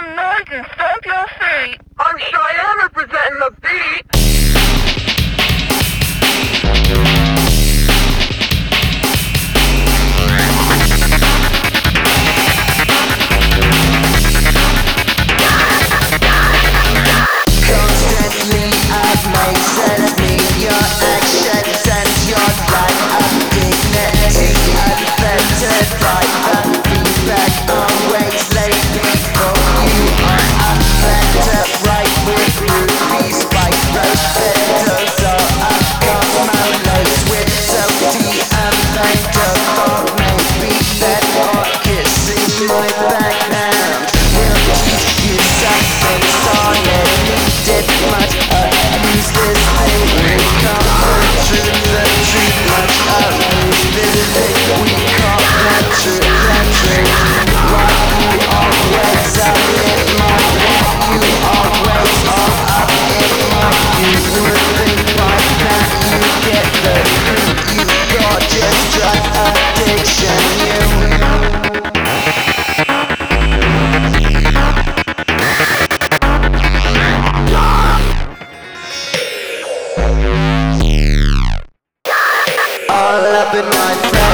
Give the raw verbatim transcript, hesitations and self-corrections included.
some noise and stomp your feet. I'm Cheyenne representing the beat. Constantly I've made sense of me, your actions and your lack of dignity affected by the feedback always late people. You are affected right with rubies, spice, rose petals, or a common with salty and later thought maybe that or kissing my backhand will teach you something solid. Needed much abuse this thing. We come through the truth, much abuse this thing. We call that truth, that truth. What you always are in my what you always are up in my. You would think by now you get the truth. You got just drug addiction, you. All up in my face.